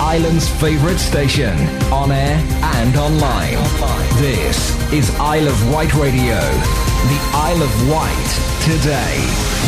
Ireland's favourite station, on air and online. This is Isle of Wight Radio. The Isle of Wight today.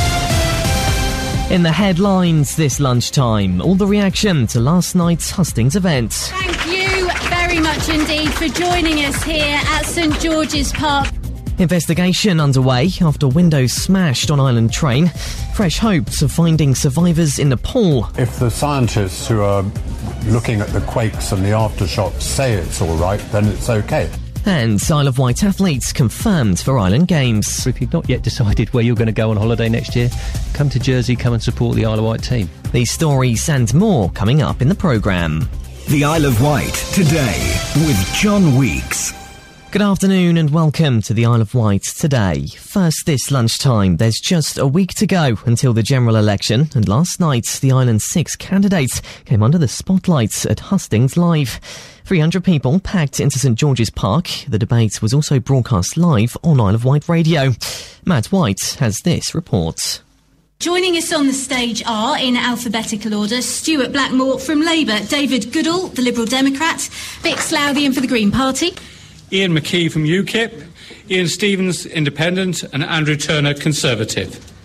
In the headlines this lunchtime, all the reaction to last night's hustings event. Thank you very much indeed for joining us here at St George's Park. Investigation underway after windows smashed on Island train. Fresh hopes of finding survivors in Nepal. If the scientists who are looking at the quakes and the aftershocks say it's all right, then it's okay. And Isle of Wight athletes confirmed for Island Games. If you've not yet decided where you're going to go on holiday next year, come to Jersey, come and support the Isle of Wight team. These stories and more coming up in the programme. The Isle of Wight today with John Weeks. Good afternoon and welcome to the Isle of Wight today. First this lunchtime, there's just a week to go until the general election, and last night the island's 6 candidates came under the spotlights at Hustings Live. 300 people packed into St George's Park. The debate was also broadcast live on Isle of Wight Radio. Matt White has this report. Joining us on the stage are, in alphabetical order, Stuart Blackmore from Labour, David Goodall, the Liberal Democrat, Vic Slouthian for the Green Party, Ian McKee from UKIP, Ian Stevens, Independent, and Andrew Turner, Conservative.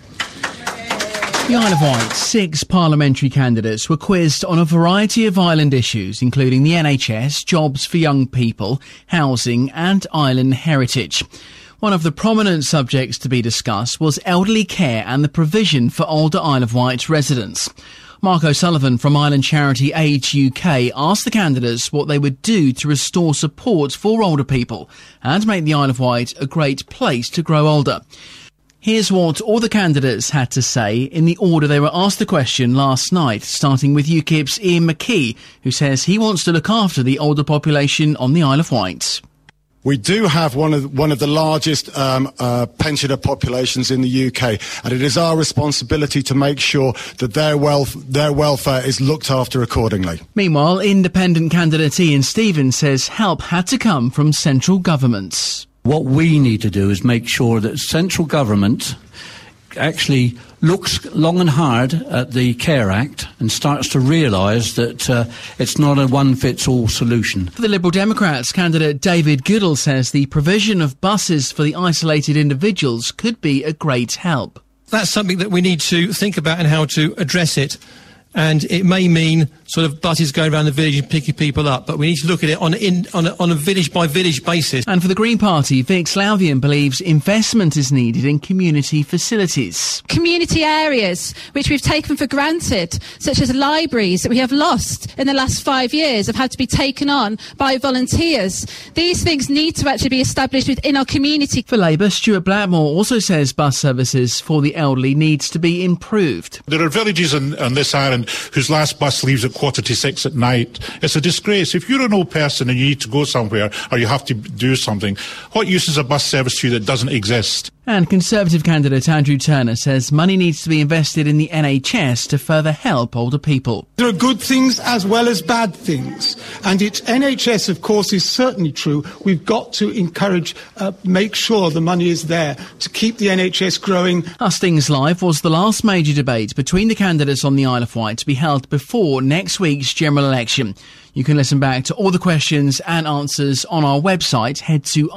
The Isle of Wight, 6 parliamentary candidates were quizzed on a variety of island issues, including the NHS, jobs for young people, housing and island heritage. One of the prominent subjects to be discussed was elderly care and the provision for older Isle of Wight residents. Mark O'Sullivan from island charity Age UK asked the candidates what they would do to restore support for older people and make the Isle of Wight a great place to grow older. Here's what all the candidates had to say in the order they were asked the question last night, starting with UKIP's Ian McKee, who says he wants to look after the older population on the Isle of Wight. We do have one of the largest pensioner populations in the UK, and it is our responsibility to make sure that their welfare is looked after accordingly. Meanwhile, independent candidate Ian Stevens says help had to come from central governments. What we need to do is make sure that central government actually looks long and hard at the Care Act and starts to realise that it's not a one-fits-all solution. For the Liberal Democrats, candidate David Goodall says the provision of buses for the isolated individuals could be a great help. That's something that we need to think about and how to address it. And it may mean sort of buses going around the village and picking people up, but we need to look at it on a village-by-village basis. And for the Green Party, Vic Slouthian believes investment is needed in community facilities. community areas which we've taken for granted, such as libraries that we have lost in the last 5 years, have had to be taken on by volunteers. These things need to actually be established within our community. For Labour, Stuart Blackmore also says bus services for the elderly needs to be improved. There are villages on this island whose last bus leaves at 6:15 at night. It's a disgrace. If you're an old person and you need to go somewhere or you have to do something, what use is a bus service to you that doesn't exist? And Conservative candidate Andrew Turner says money needs to be invested in the NHS to further help older people. There are good things as well as bad things. And it's NHS, of course, is certainly true. We've got to encourage, make sure the money is there to keep the NHS growing. Hustings Live was the last major debate between the candidates on the Isle of Wight to be held before next week's general election. You can listen back to all the questions and answers on our website. Head to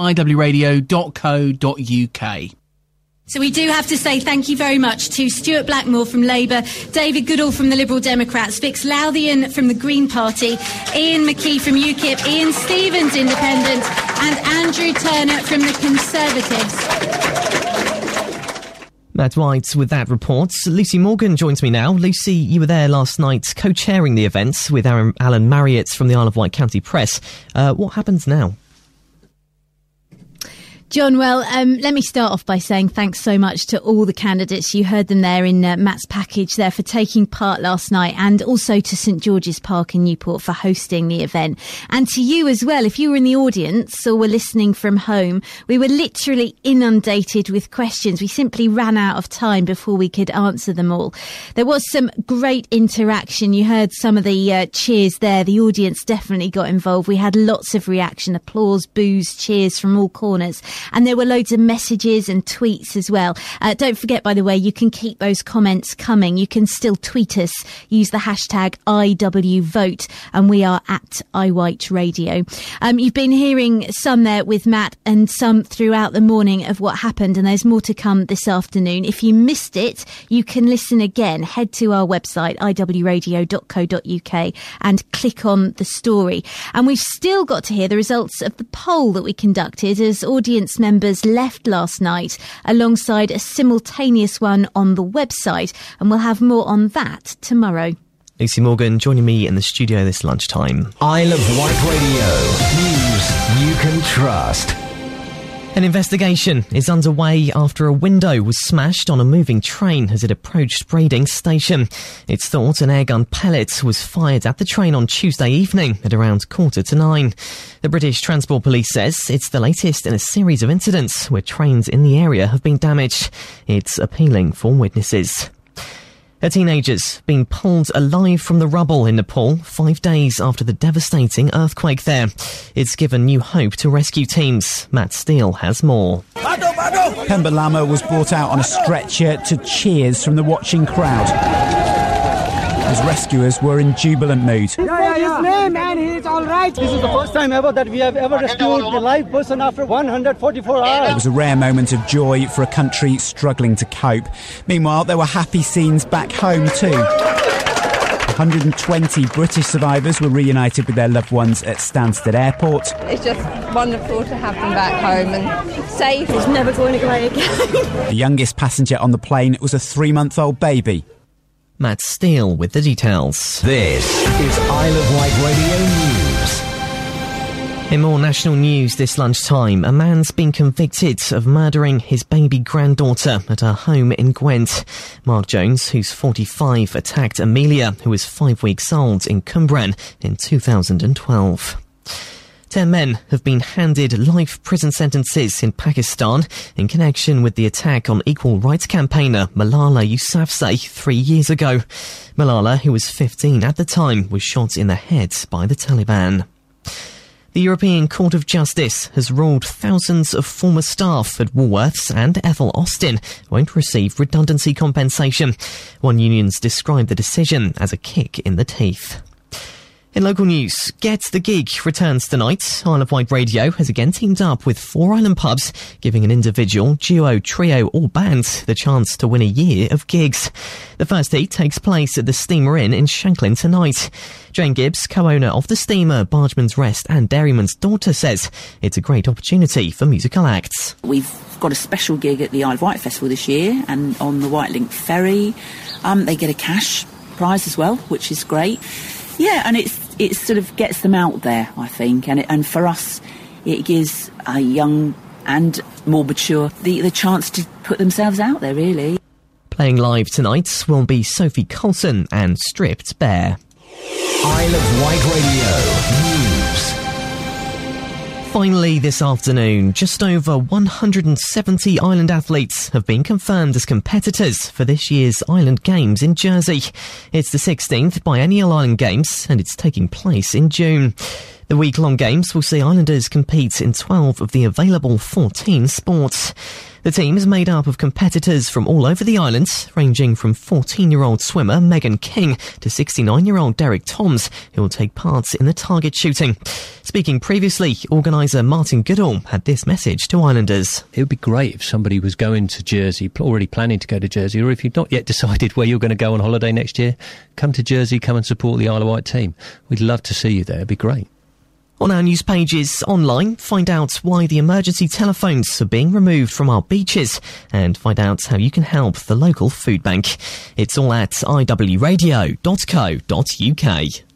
iwradio.co.uk. So we do have to say thank you very much to Stuart Blackmore from Labour, David Goodall from the Liberal Democrats, Vic Slouthian from the Green Party, Ian McKee from UKIP, Ian Stevens, Independent, and Andrew Turner from the Conservatives. Matt White with that report. Lucy Morgan joins me now. Lucy, you were there last night co-chairing the events with Alan Marriott from the Isle of Wight County Press. What happens now? John, well, let me start off by saying thanks so much to all the candidates. You heard them there in Matt's package there for taking part last night, and also to St George's Park in Newport for hosting the event. And to you as well, if you were in the audience or were listening from home, we were literally inundated with questions. We simply ran out of time before we could answer them all. There was some great interaction. You heard some of the cheers there. The audience definitely got involved. We had lots of reaction, applause, boos, cheers from all corners. And there were loads of messages and tweets as well. Don't forget, by the way, you can keep those comments coming. You can still tweet us. Use the hashtag IWVote, and we are at iWhite Radio. You've been hearing some there with Matt and some throughout the morning of what happened, and there's more to come this afternoon. If you missed it, you can listen again. Head to our website, iwradio.co.uk, and click on the story. And we've still got to hear the results of the poll that we conducted as audience members left last night, alongside a simultaneous one on the website, and we'll have more on that tomorrow. Lucy Morgan joining me in the studio this lunchtime. Isle of Wight Radio. News you can trust. An investigation is underway after a window was smashed on a moving train as it approached Brading Station. It's thought an airgun pellet was fired at the train on Tuesday evening at around 8:45. The British Transport Police says it's the latest in a series of incidents where trains in the area have been damaged. It's appealing for witnesses. A teenager's been pulled alive from the rubble in Nepal 5 days after the devastating earthquake there. It's given new hope to rescue teams. Matt Steele has more. Pemba Lama was brought out on a stretcher to cheers from the watching crowd, as rescuers were in jubilant mood. His name and he's all right. This is the first time ever that we have ever rescued a live person after 144 hours. It was a rare moment of joy for a country struggling to cope. Meanwhile, there were happy scenes back home too. 120 British survivors were reunited with their loved ones at Stansted Airport. It's just wonderful to have them back home and safe. It's never going to go again. The youngest passenger on the plane was a 3-month-old baby. Matt Steele with the details. This is Isle of Wight Radio News. In more national news this lunchtime, a man's been convicted of murdering his baby granddaughter at her home in Gwent. Mark Jones, who's 45, attacked Amelia, who was 5 weeks old, in Cwmbran in 2012. 10 men have been handed life prison sentences in Pakistan in connection with the attack on equal rights campaigner Malala Yousafzai 3 years ago. Malala, who was 15 at the time, was shot in the head by the Taliban. The European Court of Justice has ruled thousands of former staff at Woolworths and Ethel Austin won't receive redundancy compensation. One union's described the decision as a kick in the teeth. In local news, Get the Gig returns tonight. Isle of Wight Radio has again teamed up with 4 island pubs, giving an individual, duo, trio or band the chance to win a year of gigs. The first heat takes place at the Steamer Inn in Shanklin tonight. Jane Gibbs, co-owner of the Steamer, Bargeman's Rest and Dairyman's Daughter, says it's a great opportunity for musical acts. We've got a special gig at the Isle of Wight Festival this year, and on the White Link Ferry. They get a cash prize as well, which is great. Yeah, and it sort of gets them out there, I think, and for us, it gives a young and more mature the chance to put themselves out there, really. Playing live tonight will be Sophie Coulson and Stripped Bare. Isle of Wight Radio News. Finally this afternoon, just over 170 island athletes have been confirmed as competitors for this year's Island Games in Jersey. It's the 16th biennial Island Games and it's taking place in June. The week-long games will see islanders compete in 12 of the available 14 sports. The team is made up of competitors from all over the island, ranging from 14-year-old swimmer Megan King to 69-year-old Derek Toms, who will take part in the target shooting. Speaking previously, organiser Martin Goodall had this message to islanders. It would be great if somebody was going to Jersey, already planning to go to Jersey, or if you've not yet decided where you're going to go on holiday next year, come to Jersey, come and support the Isle of Wight team. We'd love to see you there. It'd be great. On our news pages online, find out why the emergency telephones are being removed from our beaches and find out how you can help the local food bank. It's all at iwradio.co.uk.